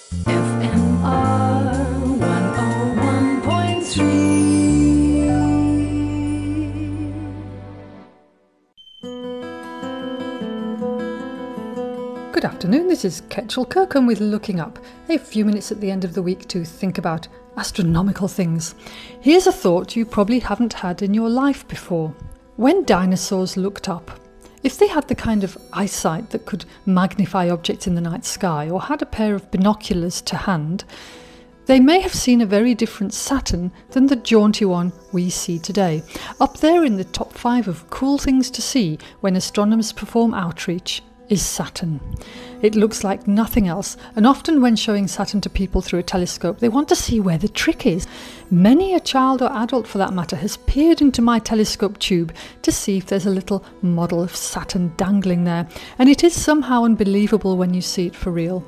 FMR 101.3. Good afternoon, this is Ketchel Kirkham with Looking Up, a few minutes at the end of the week to think about astronomical things. Here's a thought you probably haven't had in your life before. When dinosaurs looked up, if they had the kind of eyesight that could magnify objects in the night sky or had a pair of binoculars to hand, they may have seen a very different Saturn than the jaunty one we see today. Up there in the top 5 of cool things to see when astronomers perform outreach is Saturn. It looks like nothing else, and often when showing Saturn to people through a telescope, they want to see where the trick is. Many a child or adult, for that matter, has peered into my telescope tube to see if there's a little model of Saturn dangling there, and it is somehow unbelievable when you see it for real.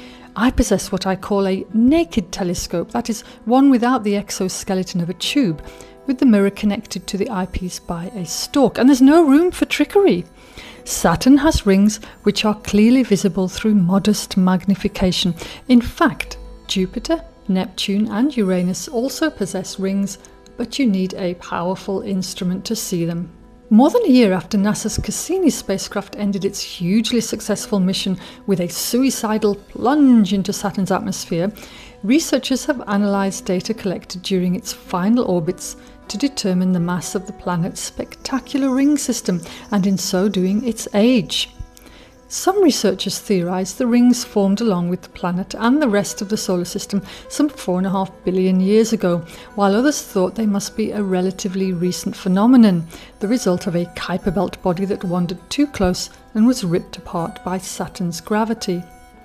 I possess what I call a naked telescope, that is, one without the exoskeleton of a tube, with the mirror connected to the eyepiece by a stalk, and there's no room for trickery. Saturn has rings which are clearly visible through modest magnification. In fact, Jupiter, Neptune and Uranus also possess rings, but you need a powerful instrument to see them. More than a year after NASA's Cassini spacecraft ended its hugely successful mission with a suicidal plunge into Saturn's atmosphere, researchers have analysed data collected during its final orbits to determine the mass of the planet's spectacular ring system, and in so doing its age. Some researchers theorise the rings formed along with the planet and the rest of the solar system some 4.5 billion years ago, while others thought they must be a relatively recent phenomenon, the result of a Kuiper Belt body that wandered too close and was ripped apart by Saturn's gravity.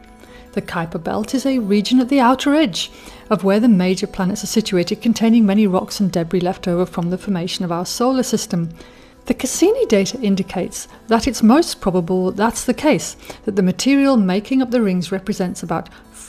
The Kuiper Belt is a region at the outer edge of where the major planets are situated, containing many rocks and debris left over from the formation of our solar system. The Cassini data indicates that it's most probable that's the case, that the material making up the rings represents about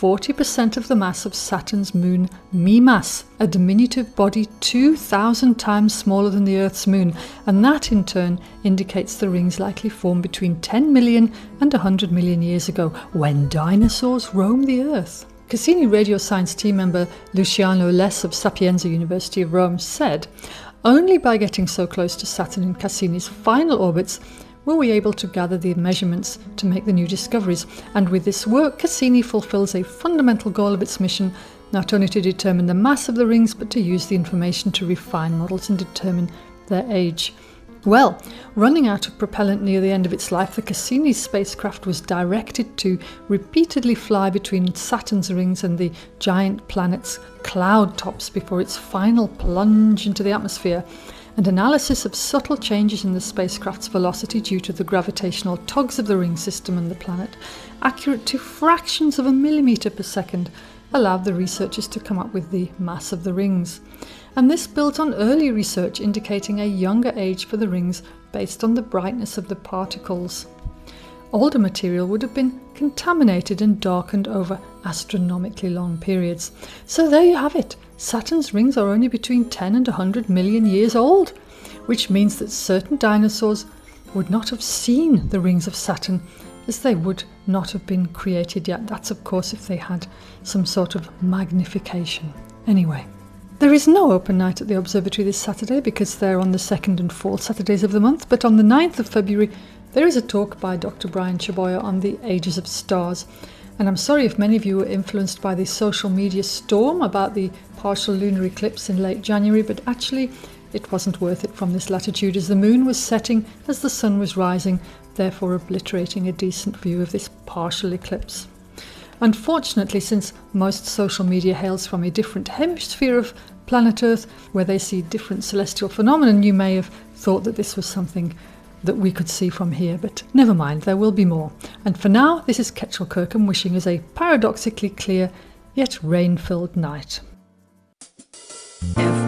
40% of the mass of Saturn's moon Mimas, a diminutive body 2,000 times smaller than the Earth's moon, and that in turn indicates the rings likely formed between 10 million and 100 million years ago, when dinosaurs roamed the Earth. Cassini radio science team member Luciano Less of Sapienza University of Rome said, "Only by getting so close to Saturn in Cassini's final orbits were we able to gather the measurements to make the new discoveries, and with this work Cassini fulfills a fundamental goal of its mission, not only to determine the mass of the rings but to use the information to refine models and determine their age." Well, running out of propellant near the end of its life, the Cassini spacecraft was directed to repeatedly fly between Saturn's rings and the giant planet's cloud tops before its final plunge into the atmosphere, and analysis of subtle changes in the spacecraft's velocity due to the gravitational tugs of the ring system and the planet, accurate to fractions of a millimetre per second, allowed the researchers to come up with the mass of the rings. And this built on early research indicating a younger age for the rings based on the brightness of the particles. Older material would have been contaminated and darkened over astronomically long periods. So there you have it. Saturn's rings are only between 10 and 100 million years old, which means that certain dinosaurs would not have seen the rings of Saturn, as they would not have been created yet. That's of course if they had some sort of magnification. Anyway, there is no open night at the observatory this Saturday because they're on the 2nd and 4th Saturdays of the month, but on the 9th of February there is a talk by Dr. Brian Chaboyer on the ages of stars. And I'm sorry if many of you were influenced by the social media storm about the partial lunar eclipse in late January, but actually it wasn't worth it from this latitude, as the moon was setting as the sun was rising, therefore obliterating a decent view of this partial eclipse. Unfortunately, since most social media hails from a different hemisphere of planet Earth, where they see different celestial phenomena, you may have thought that this was something that we could see from here, but never mind, there will be more. And for now, this is Ketchel Kirkham wishing us a paradoxically clear yet rain-filled night.